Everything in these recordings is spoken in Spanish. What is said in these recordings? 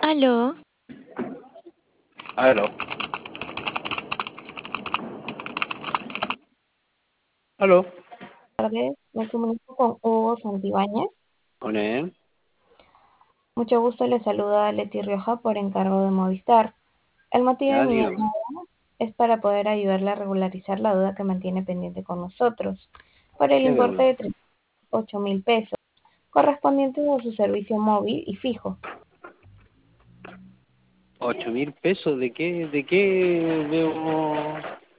Aló, Aló. Aló. Tardes, me comunico con Hugo Santibáñez. Con él. Mucho gusto, le saluda Leti Rioja por encargo de Movistar. El motivo de Ya, mi dígame. llamada es para poder ayudarle a regularizar la deuda que mantiene pendiente con nosotros por el ¿Qué importe deuda? de 38.000 pesos, correspondientes a su servicio móvil y fijo. 8.000 pesos. ¿De qué debo?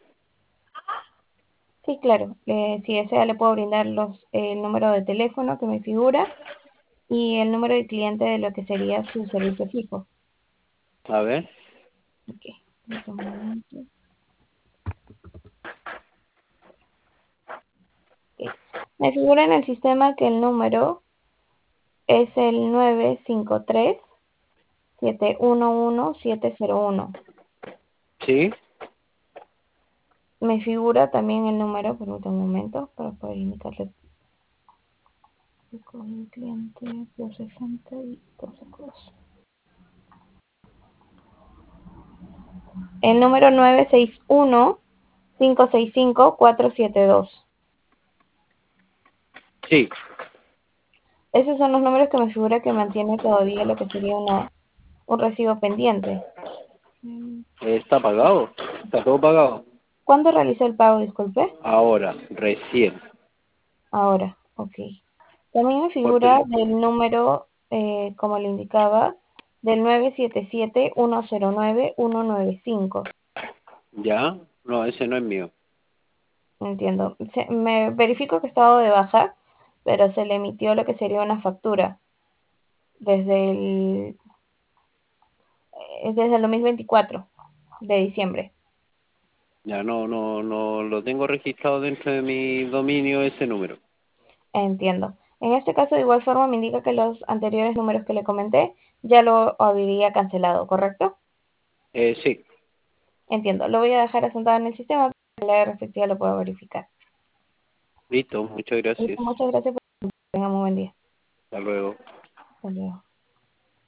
Sí, claro, si desea le puedo brindar el número de teléfono que me figura y el número de cliente de lo que sería su servicio fijo. A ver. Ok, permítame un momento. Ok. Me figura en el sistema que el número es el 953-711-701. Sí. Me figura también el número, permítame un momento, para poder indicarle con el cliente por 60 y 12 cosas. El número 961-565-472. Sí. Esos son los números que me figura que mantiene todavía lo que sería un recibo pendiente. ¿Está pagado? ¿Está todo pagado? ¿Cuándo realizó el pago, disculpe? Ahora, recién. Ahora, ok. También me Por figura tel- del número, como le indicaba, del 977-109-195. ¿Ya? No, ese no es mío. Entiendo. Me verifico que estaba de baja, pero se le emitió lo que sería una factura desde el 2024 de diciembre. Ya no lo tengo registrado dentro de mi dominio ese número. Entiendo. En este caso, de igual forma, me indica que los anteriores números que le comenté ya lo habría cancelado, ¿correcto? Sí. Entiendo. Lo voy a dejar asentado en el sistema para que la respectiva lo pueda verificar. Listo. Muchas gracias. Listo, muchas gracias por tenga muy buen día. Hasta luego. Hasta luego.